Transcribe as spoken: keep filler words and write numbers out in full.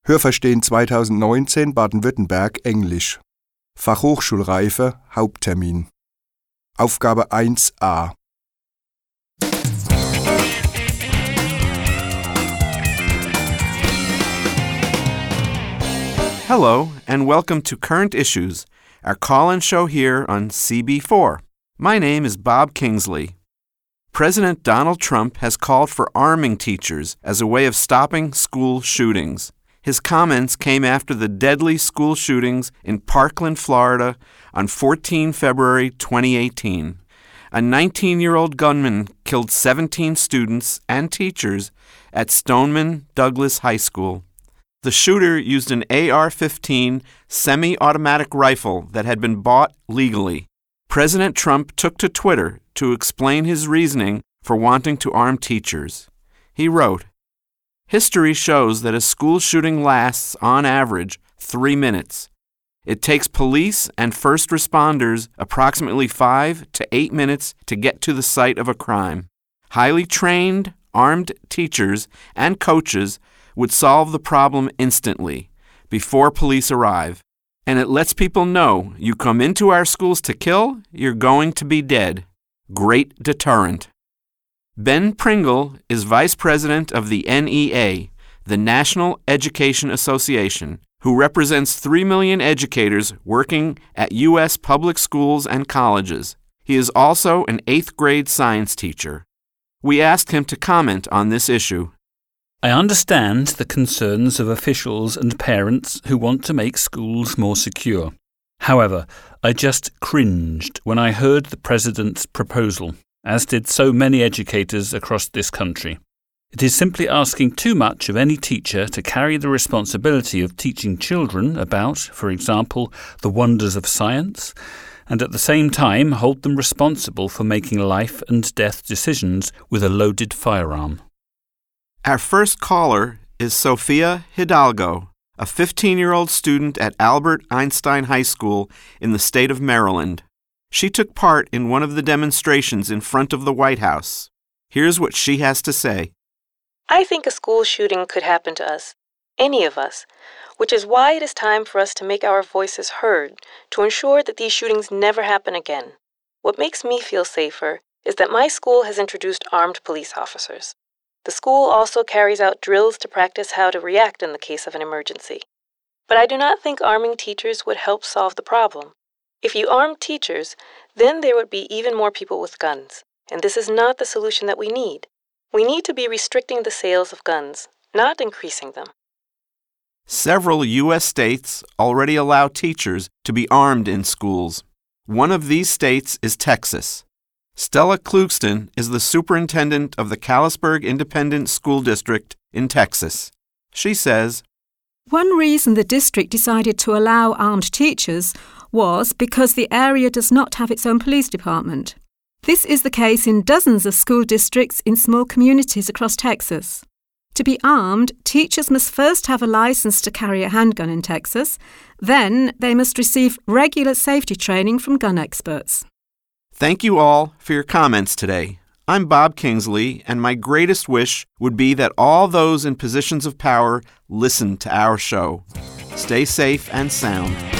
Hörverstehen zweitausendneunzehn Baden-Württemberg Englisch. Fachhochschulreife Haupttermin. Aufgabe eins a. Hello, and welcome to Current Issues, our call-in show here on C B four. My name is Bob Kingsley. President Donald Trump has called for arming teachers as a way of stopping school shootings. His comments came after the deadly school shootings in Parkland, Florida on the fourteenth of February twenty eighteen. A nineteen-year-old gunman killed seventeen students and teachers at Stoneman Douglas High School. The shooter used an A R fifteen semi-automatic rifle that had been bought legally. President Trump took to Twitter to explain his reasoning for wanting to arm teachers. He wrote, "History shows that a school shooting lasts, on average, three minutes. It takes police and first responders approximately five to eight minutes to get to the site of a crime. Highly trained, armed teachers and coaches would solve the problem instantly, before police arrive. And it lets people know you come into our schools to kill, you're going to be dead. Great deterrent." Ben Pringle is vice president of the N E A, the National Education Association, who represents three million educators working at U S public schools and colleges. He is also an eighth grade science teacher. We asked him to comment on this issue. I understand the concerns of officials and parents who want to make schools more secure. However, I just cringed when I heard the President's proposal, as did so many educators across this country. It is simply asking too much of any teacher to carry the responsibility of teaching children about, for example, the wonders of science, and at the same time hold them responsible for making life and death decisions with a loaded firearm. Our first caller is Sofia Hidalgo, a fifteen-year-old student at Albert Einstein High School in the state of Maryland. She took part in one of the demonstrations in front of the White House. Here's what she has to say. I think a school shooting could happen to us, any of us, which is why it is time for us to make our voices heard to ensure that these shootings never happen again. What makes me feel safer is that my school has introduced armed police officers. The school also carries out drills to practice how to react in the case of an emergency. But I do not think arming teachers would help solve the problem. If you arm teachers, then there would be even more people with guns, and this is not the solution that we need. We need to be restricting the sales of guns, not increasing them. Several U S states already allow teachers to be armed in schools. One of these states is Texas. Stella Klugston is the superintendent of the Kalispberg Independent School District in Texas. She says, "One reason the district decided to allow armed teachers was because the area does not have its own police department. This is the case in dozens of school districts in small communities across Texas. To be armed, teachers must first have a license to carry a handgun in Texas. Then they must receive regular safety training from gun experts." Thank you all for your comments today. I'm Bob Kingsley, and my greatest wish would be that all those in positions of power listen to our show. Stay safe and sound.